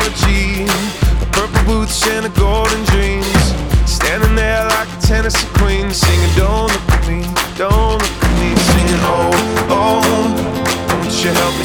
apology. Purple boots and the golden dreams. Standing there like a Tennessee queen, singing, don't look at me, don't look at me. Singing, oh, oh, won't you help